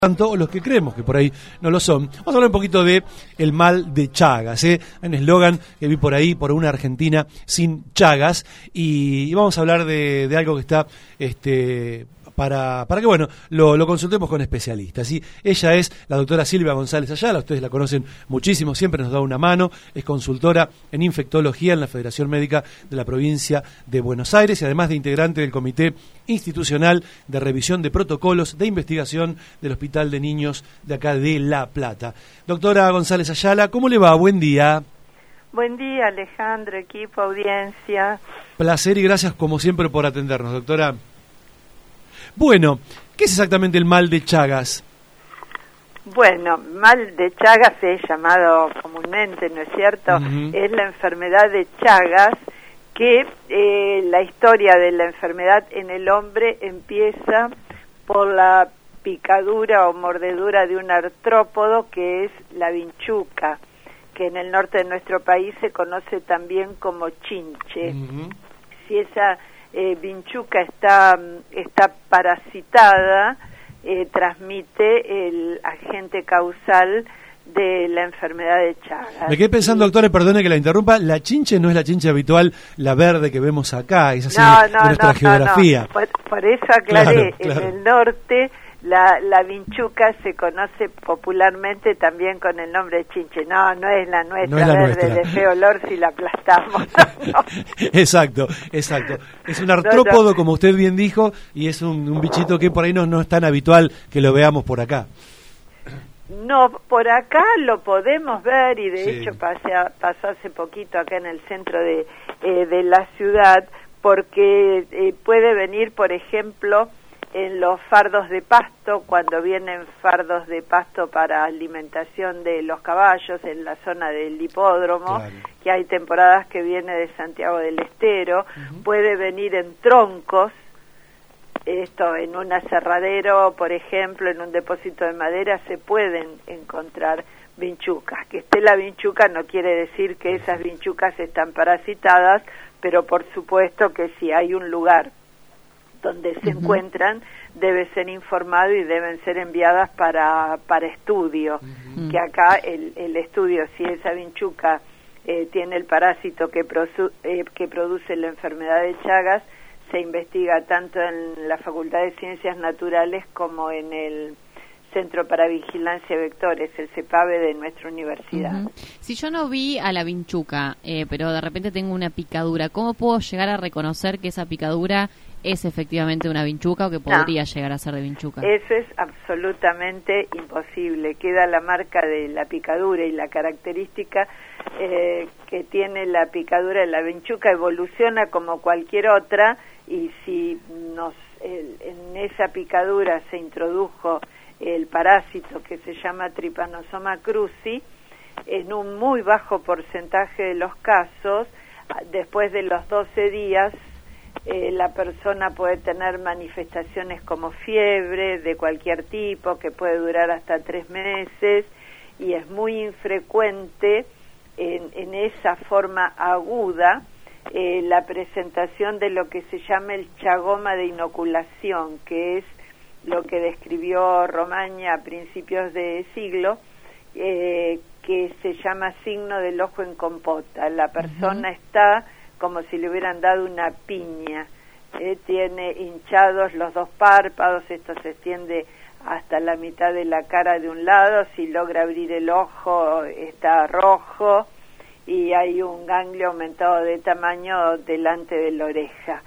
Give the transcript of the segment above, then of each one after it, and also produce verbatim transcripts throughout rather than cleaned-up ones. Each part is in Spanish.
tanto, o los que creemos que por ahí no lo son. Vamos a hablar un poquito de el mal de Chagas, ¿eh? Hay un eslogan que vi por ahí, por una Argentina sin Chagas, y, y vamos a hablar de, de algo que está, este, para, para que, bueno, lo, lo consultemos con especialistas, ¿sí? Ella es la doctora Silvia González Ayala, ustedes la conocen muchísimo, siempre nos da una mano, es consultora en infectología en la Federación Médica de la Provincia de Buenos Aires, y además de integrante del Comité Institucional de Revisión de Protocolos de Investigación del Hospital de Niños de acá de La Plata. Doctora González Ayala, ¿cómo le va? Buen día. Buen día, Alejandro, equipo, audiencia. Placer y gracias como siempre por atendernos, doctora. Bueno, ¿qué es exactamente el mal de Chagas? Bueno, mal de Chagas es llamado comúnmente, ¿no es cierto? Uh-huh. Es la enfermedad de Chagas, que eh, la historia de la enfermedad en el hombre empieza por la picadura o mordedura de un artrópodo que es la vinchuca, que en el norte de nuestro país se conoce también como chinche. Uh-huh. Si esa eh, vinchuca está, está parasitada, eh, transmite el agente causal de la enfermedad de Chagas. Me quedé pensando, doctora, perdone que la interrumpa, la chinche no es la chinche habitual, la verde que vemos acá, es así no, de, no, de nuestra no, geografía. No, no. Por, por eso aclaré, claro, claro. En el norte la, la vinchuca se conoce popularmente también con el nombre de chinche. No, no es la nuestra, no es la verde nuestra. De feo olor si la aplastamos. No. Exacto, exacto. Es un artrópodo, no, no. como usted bien dijo, y es un, un bichito que por ahí no, no es tan habitual que lo veamos por acá. No, por acá lo podemos ver y de sí. hecho pasé, pasó hace poquito acá en el centro de, eh, de la ciudad, porque eh, puede venir, por ejemplo, en los fardos de pasto, cuando vienen fardos de pasto para alimentación de los caballos en la zona del hipódromo, claro. que hay temporadas que viene de Santiago del Estero, uh-huh. puede venir en troncos, esto en un aserradero, por ejemplo, en un depósito de madera se pueden encontrar vinchucas. Que esté la vinchuca no quiere decir que esas vinchucas están parasitadas, pero por supuesto que si hay un lugar donde se uh-huh. encuentran, debe ser informado y deben ser enviadas para, para estudio. Uh-huh. Que acá el, el estudio, si esa vinchuca eh, tiene el parásito que, prosu- eh, que produce la enfermedad de Chagas, se investiga tanto en la Facultad de Ciencias Naturales como en el Centro para Vigilancia de Vectores, el CEPAVE de nuestra universidad. Uh-huh. Si yo no vi a la vinchuca, eh, pero de repente tengo una picadura, ¿cómo puedo llegar a reconocer que esa picadura es efectivamente una vinchuca o que podría no. llegar a ser de vinchuca? Eso es absolutamente imposible. Queda la marca de la picadura y la característica eh, que tiene la picadura de la vinchuca evoluciona como cualquier otra, y si nos el, en esa picadura se introdujo el parásito que se llama Trypanosoma cruzi, en un muy bajo porcentaje de los casos, después de los doce días, eh, la persona puede tener manifestaciones como fiebre de cualquier tipo, que puede durar hasta tres meses, y es muy infrecuente en, en esa forma aguda eh, la presentación de lo que se llama el chagoma de inoculación, que es lo que describió Romaña a principios de siglo, eh, que se llama signo del ojo en compota. La persona uh-huh. está como si le hubieran dado una piña, eh, tiene hinchados los dos párpados, esto se extiende hasta la mitad de la cara de un lado, si logra abrir el ojo está rojo, y hay un ganglio aumentado de tamaño delante de la oreja.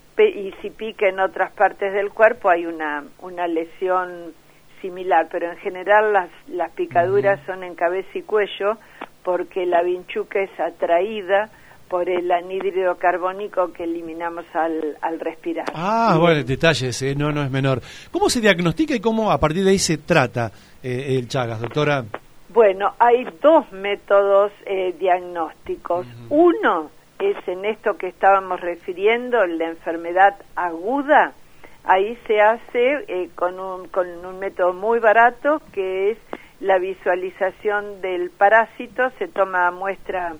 Y si pica en otras partes del cuerpo hay una, una lesión similar, pero en general las, las picaduras son en cabeza y cuello, porque la vinchuca es atraída por el anhídrido carbónico que eliminamos al, al respirar. Ah, ¿sí? Bueno, detalles, eh, no, no es menor. ¿Cómo se diagnostica y cómo a partir de ahí se trata eh, el Chagas, doctora? Bueno, hay dos métodos eh, diagnósticos. Uh-huh. Uno es en esto que estábamos refiriendo, la enfermedad aguda. Ahí se hace eh, con, un, con un método muy barato, que es la visualización del parásito. Se toma muestra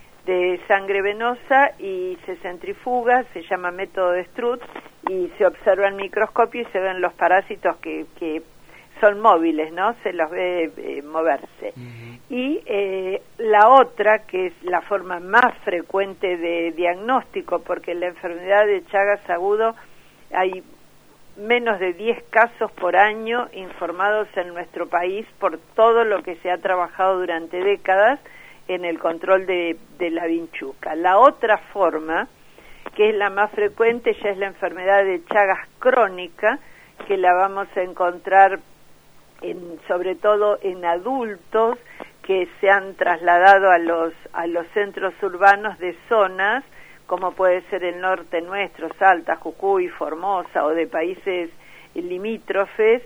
de sangre venosa y se centrifuga, se llama método de Struth, y se observa en microscopio y se ven los parásitos que, que son móviles, ¿no? Se los ve eh, moverse. Uh-huh. Y eh, la otra, que es la forma más frecuente de diagnóstico, porque la enfermedad de Chagas agudo hay menos de diez casos por año informados en nuestro país por todo lo que se ha trabajado durante décadas en el control de, de la vinchuca. La otra forma, que es la más frecuente, ya es la enfermedad de Chagas crónica, que la vamos a encontrar en, sobre todo en adultos que se han trasladado a los a los centros urbanos de zonas como puede ser el norte nuestro, Salta, Jujuy, Formosa, o de países limítrofes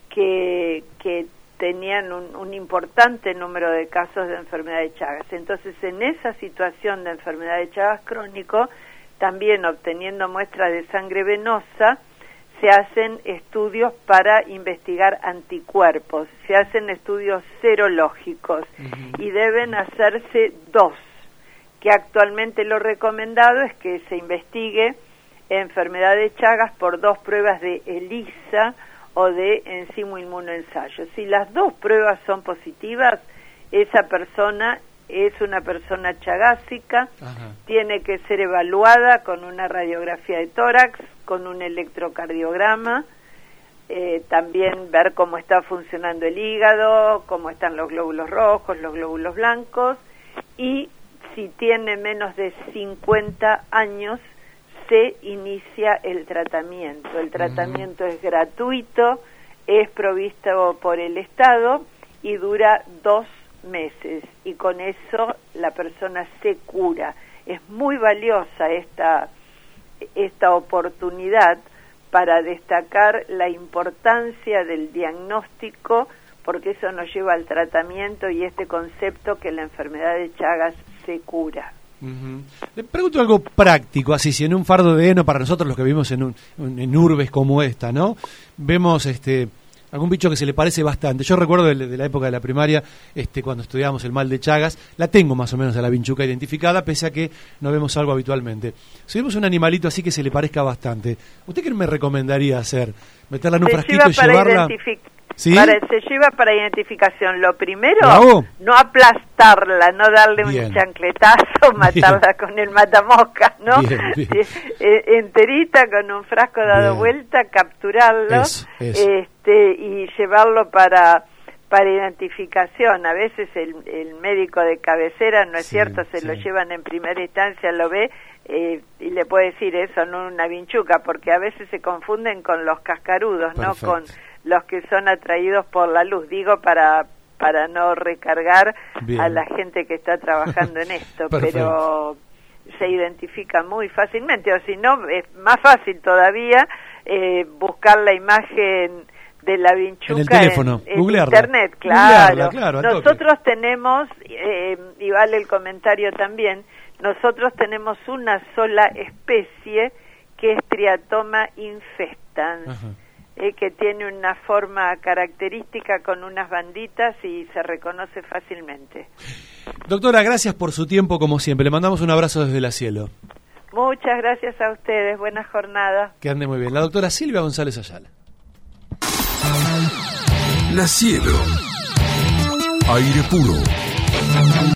que que tenían un, un importante número de casos de enfermedad de Chagas. Entonces, en esa situación de enfermedad de Chagas crónico, también obteniendo muestras de sangre venosa, se hacen estudios para investigar anticuerpos, se hacen estudios serológicos, uh-huh. y deben hacerse dos, que actualmente lo recomendado es que se investigue enfermedad de Chagas por dos pruebas de ELISA o de enzimo inmunoensayo. Si las dos pruebas son positivas, esa persona es una persona chagásica, ajá. tiene que ser evaluada con una radiografía de tórax, con un electrocardiograma, eh, también ver cómo está funcionando el hígado, cómo están los glóbulos rojos, los glóbulos blancos, y si tiene menos de cincuenta años, se inicia el tratamiento. El tratamiento uh-huh. es gratuito, es provisto por el Estado y dura dos meses, y con eso la persona se cura. Es muy valiosa esta esta oportunidad para destacar la importancia del diagnóstico, porque eso nos lleva al tratamiento y este concepto que la enfermedad de Chagas se cura. Uh-huh. Le pregunto algo práctico, así, si en un fardo de heno, para nosotros los que vivimos en, un, en urbes como esta, ¿no? Vemos este algún bicho que se le parece bastante. Yo recuerdo de, de la época de la primaria, este, cuando estudiábamos el mal de Chagas, la tengo más o menos a la vinchuca identificada, pese a que no vemos algo habitualmente. Si vemos un animalito así que se le parezca bastante, ¿usted qué me recomendaría hacer? ¿Meterla en un se frasquito y llevarla? ¿Sí? Para, se lleva para identificación. Lo primero, no aplastarla, no darle bien. un chancletazo, matarla bien. con el matamoscas, ¿no? Bien, bien. Eh, enterita, con un frasco dado bien. vuelta, capturarlo eso, eso. Este, y llevarlo para para identificación. A veces el, el médico de cabecera, ¿no es sí, cierto?, se sí. lo llevan en primera instancia, lo ve eh, y le puede decir eso, no una vinchuca, porque a veces se confunden con los cascarudos, Perfecto. no con los que son atraídos por la luz, digo para para no recargar Bien. a la gente que está trabajando en esto, pero se identifica muy fácilmente, o si no, es más fácil todavía eh, buscar la imagen de la vinchuca en el teléfono, en, en internet, claro. claro Nosotros toque. tenemos, eh, y vale el comentario también, nosotros tenemos una sola especie que es Triatoma infestans, Ajá. Eh, que tiene una forma característica con unas banditas y se reconoce fácilmente. Doctora, gracias por su tiempo como siempre. Le mandamos un abrazo desde la Cielo. Muchas gracias a ustedes. Buena jornada. Que ande muy bien. La doctora Silvia González Ayala. La Cielo. Aire puro.